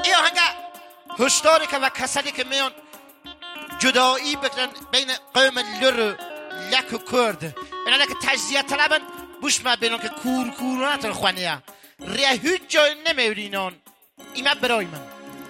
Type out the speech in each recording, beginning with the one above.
ای آهنگه هشداری که و کسانی که میان جدایی بکنن بین قوم لر لک و کرد اینا که تجزیه طلبن بوش ما بینن که کور نتر خوانیه ریه هیچ جای نمیورینان ایمه برای من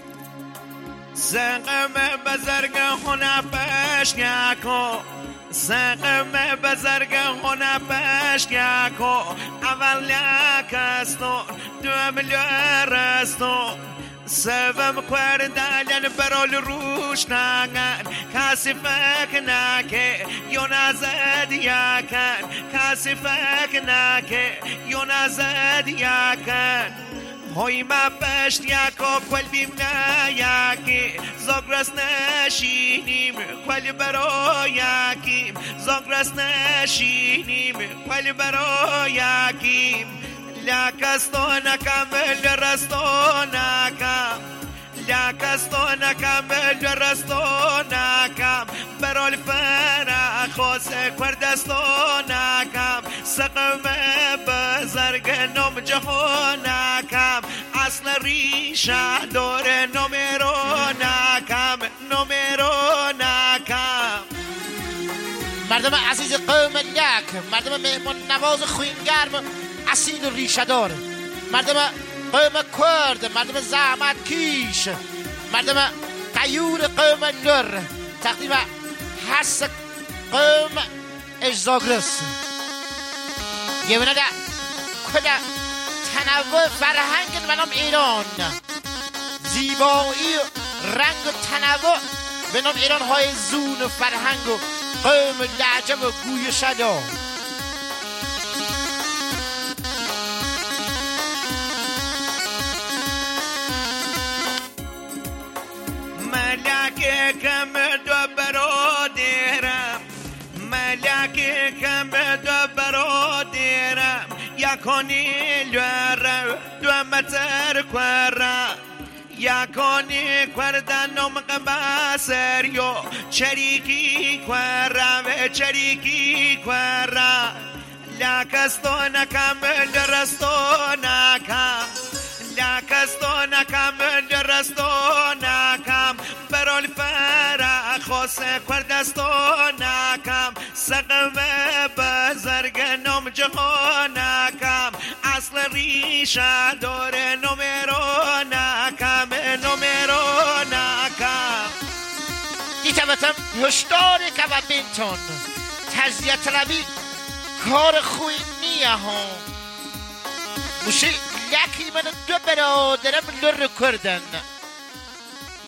سقم بزرگ خونه پشکو سقم بزرگ خونه پشکو اول لکستون دوم لرستون سوم کردن برال روش نگن کسی فکر نکه یا نزد یکن کسی فکر نکه یا نزد یکن های ما پشت یکا کل بیم نه یکی زاگرس نشینیم کل برا یکیم زاگرس نشینیم کل برا یکیم لکستانکم لرستانکم لکستانکم لرستانکم برال فرخواست کردستانکم سقم بزرگ نام جهانکم اصل ریشه داره نمرانکم مردم عزیز قوم لک مردم مهمان نواز خوینگرم اصیل و ریشه دار مردم قوم کرد مردم زحمت کیش مردم قیور قوم لر تقدیم حس قوم اجزاگرس یه بنده کده تنوع فرهنگ به نام ایران زیبایی رنگ و تنوع به نام ایران های زون و فرهنگ و قوم لهجه و گوی شدا ملکه کم دو برادرم ملکه کم دو برادرم یکانی لره دو متر کرم یکانی کردنم قبسر یا چریکی کرم لکستانکم لرستانکم لکستانکم لرستانکم برال فرخواست کردستانکم سقم بزرگ نام جهانکم اصل ریشه داره نمرانکم دیتبتم هشداری که و بینتون تجزیه طلبی کار خوی نیه ها موشی یکی من دو برادرم لر کردن